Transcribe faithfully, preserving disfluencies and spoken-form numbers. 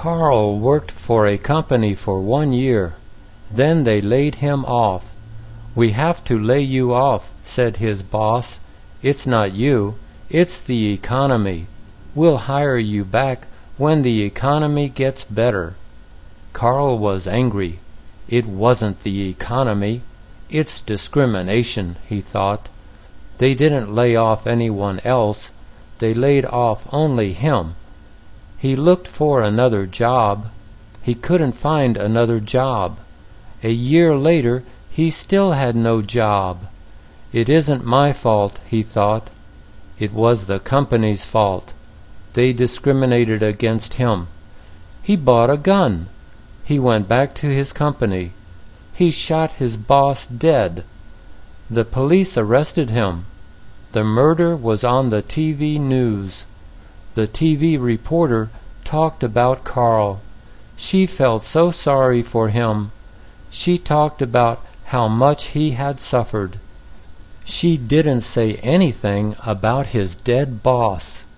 Carl worked for a company for one year. Then they laid him off. "We have to lay you off," said his boss. "It's not you, it's the economy. We'll hire you back when the economy gets better." Carl was angry. It wasn't the economy. It's discrimination, he thought. They didn't lay off anyone else. They laid off only him. He looked for another job. He couldn't find another job. A year later, he still had no job. "It isn't my fault," he thought. It was the company's fault. They discriminated against him. He bought a gun. He went back to his company. He shot his boss dead. The police arrested him. The murder was on the T V news. The T V reporter talked about Carl. She felt so sorry for him. She talked about how much he had suffered. She didn't say anything about his dead boss.